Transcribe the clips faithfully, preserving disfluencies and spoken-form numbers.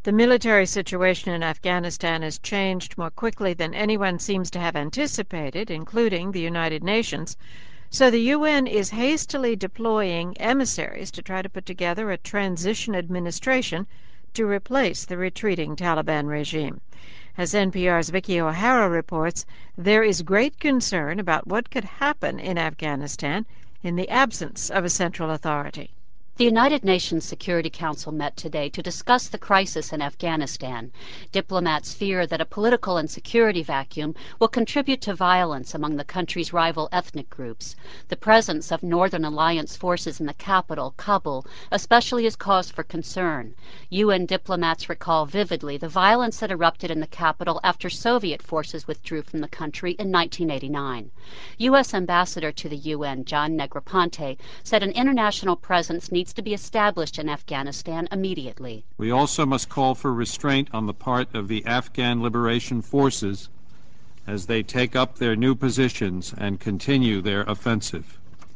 The military situation in Afghanistan has changed more quickly than anyone seems to have anticipated, including the United Nations. So the U N is hastily deploying emissaries to try to put together a transition administration to replace the retreating Taliban regime. As N P R's Vicky O'Hara reports, there is great concern about what could happen in Afghanistan in the absence of a central authority. The United Nations Security Council met today to discuss the crisis in Afghanistan. Diplomats fear that a political and security vacuum will contribute to violence among the country's rival ethnic groups. The presence of Northern Alliance forces in the capital, Kabul, especially is cause for concern. U N diplomats recall vividly the violence that erupted in the capital after Soviet forces withdrew from the country in nineteen eighty-nine. U S Ambassador to the U N, John Negroponte, said an international presence needs to be established in Afghanistan immediately. We also must call for restraint on the part of the Afghan Liberation Forces as they take up their new positions and continue their offensive.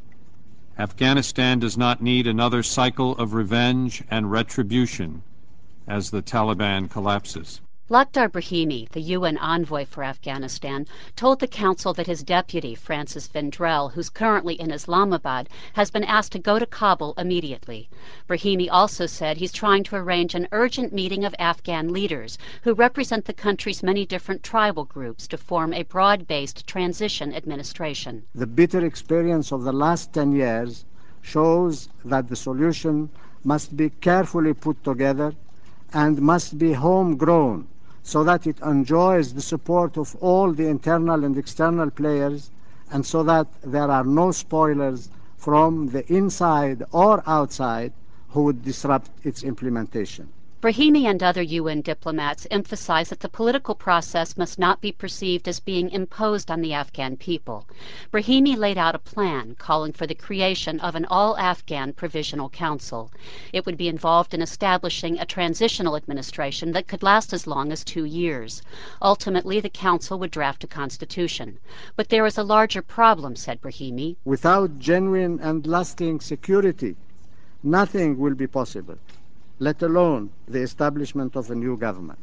Afghanistan does not need another cycle of revenge and retribution as the Taliban collapses. Lakhdar Brahimi, the U N envoy for Afghanistan, told the Council that his deputy, Francis Vendrell, who's currently in Islamabad, has been asked to go to Kabul immediately. Brahimi also said he's trying to arrange an urgent meeting of Afghan leaders who represent the country's many different tribal groups to form a broad-based transition administration. The bitter experience of the last ten years shows that the solution must be carefully put together and must be homegrown, so that it enjoys the support of all the internal and external players, and so that there are no spoilers from the inside or outside who would disrupt its implementation. Brahimi and other U N diplomats emphasize that the political process must not be perceived as being imposed on the Afghan people. Brahimi laid out a plan calling for the creation of an all-Afghan provisional council. It would be involved in establishing a transitional administration that could last as long as two years. Ultimately, the council would draft a constitution. But there is a larger problem, said Brahimi. Without genuine and lasting security, nothing will be possible, let alone the establishment of a new government.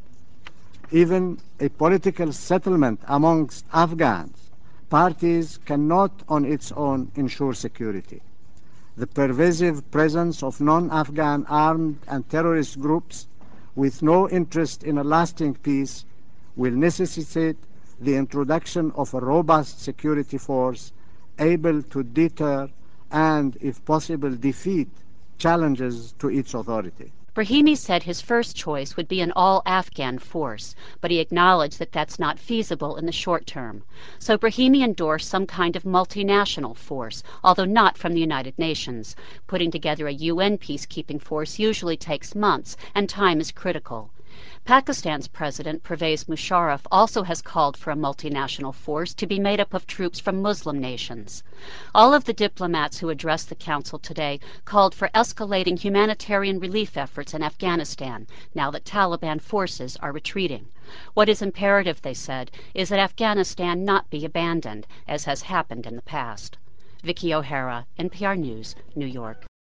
Even a political settlement amongst Afghans, parties cannot on its own ensure security. The pervasive presence of non-Afghan armed and terrorist groups with no interest in a lasting peace will necessitate the introduction of a robust security force able to deter and, if possible, defeat challenges to its authority. Brahimi said his first choice would be an all-Afghan force, but he acknowledged that that's not feasible in the short term. So Brahimi endorsed some kind of multinational force, although not from the United Nations. Putting together a U N peacekeeping force usually takes months, and time is critical. Pakistan's President Pervez Musharraf also has called for a multinational force to be made up of troops from Muslim nations. All of the diplomats who addressed the Council today called for escalating humanitarian relief efforts in Afghanistan now that Taliban forces are retreating. What is imperative, they said, is that Afghanistan not be abandoned, as has happened in the past. Vicky O'Hara, N P R News, New York.